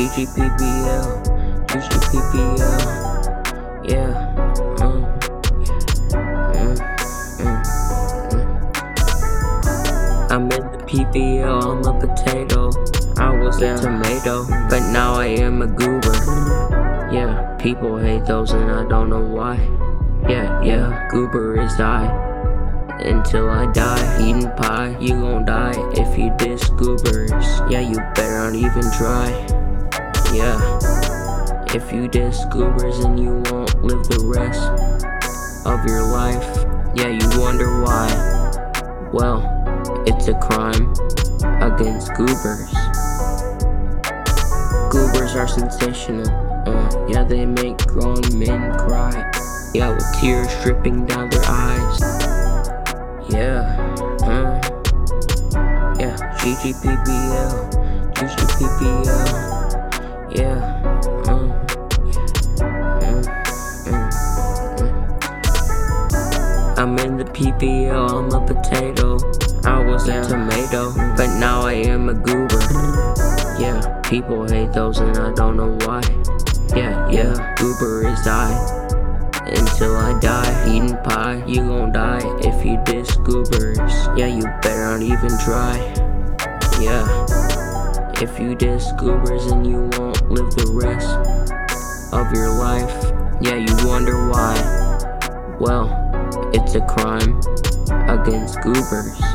GGPPL, GGPPL, yeah. I'm in the PPL, I'm a potato. I was a tomato, but now I am a goober. Yeah, people hate those and I don't know why. Yeah, goober is I. Until I die, eating pie, you gon' die if you diss goobers. Yeah, you better not even try. Yeah, if you diss goobers and you won't live the rest of your life. Yeah, you wonder why. Well, it's a crime against goobers. Goobers are sensational. Yeah, they make grown men cry. Yeah, with tears dripping down their eyes. Yeah, GGPPL, GGPPL, yeah, I'm in the PPL, I'm a potato. I was a tomato, but now I am a goober. Yeah, people hate those and I don't know why. Yeah, goober is I. Until I die, eating pie, you gon' die if you diss goobers. Yeah, you better not even try. Yeah, if you diss goobers and you won't live the rest of your life. Yeah, you wonder why. Well, it's a crime against goobers.